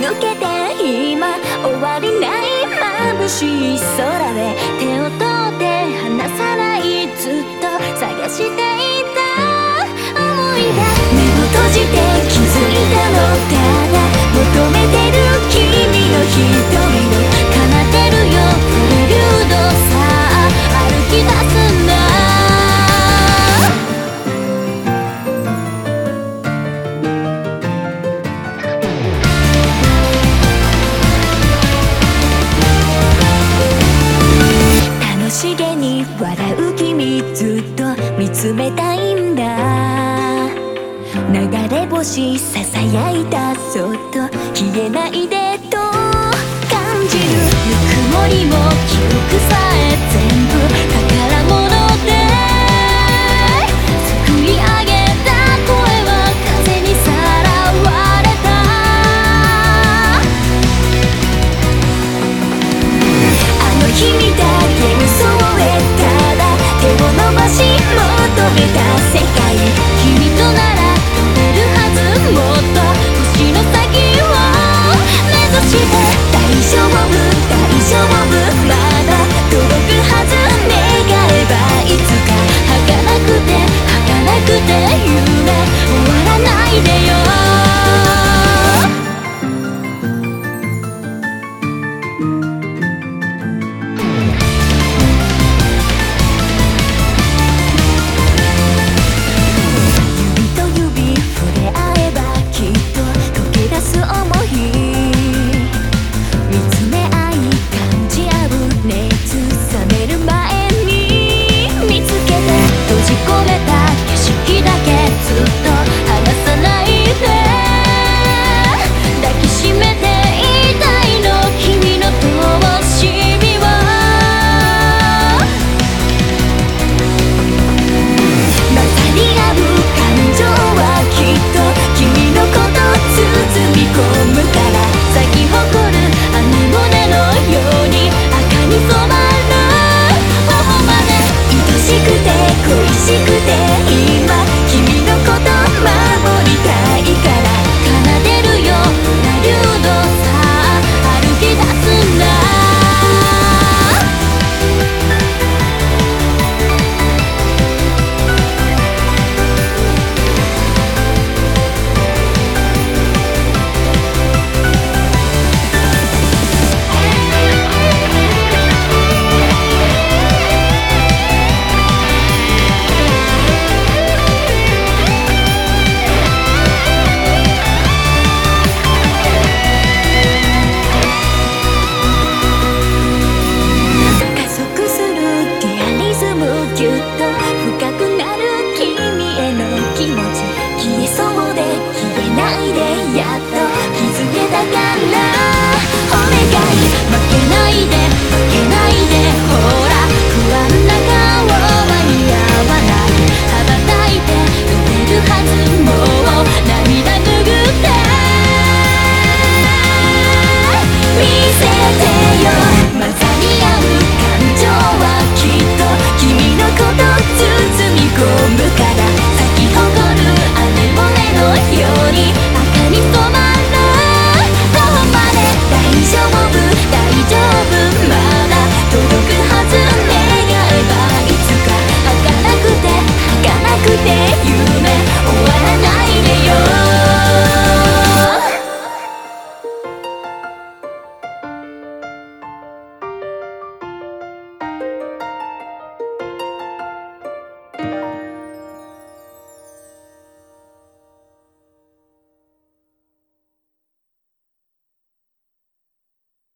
抜けて今終わりない眩しい空で手を取って離さないずっと探していた思い出目を閉じて気づいたのただ求めてる君の瞳を奏でるよプレリュードさあ歩き出すんだ楽しげに笑う君ずっと見つめたいんだ流れ星ささやいたそっと消えないでと感じるぬくもりも記憶さえ全部宝物